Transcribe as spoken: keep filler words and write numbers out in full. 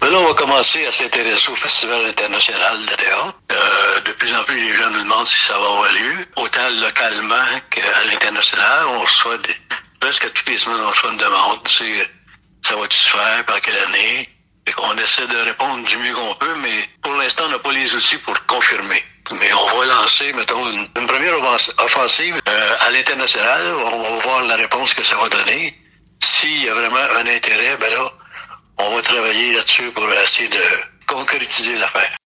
là, on va commencer à s'intéresser au Festival international de théâtre. Euh, de plus en plus, les gens nous demandent si ça va avoir lieu. Autant localement qu'à l'international, on reçoit des... presque toutes les semaines, on reçoit une demande. C'est, ça va-tu se faire, par quelle année? On essaie de répondre du mieux qu'on peut, mais pour l'instant, on n'a pas les outils pour confirmer. Mais on va lancer, mettons, une, une première offensive euh, à l'international. On va voir la réponse que ça va donner. S'il y a vraiment un intérêt, ben là, on va travailler là-dessus pour essayer de concrétiser l'affaire.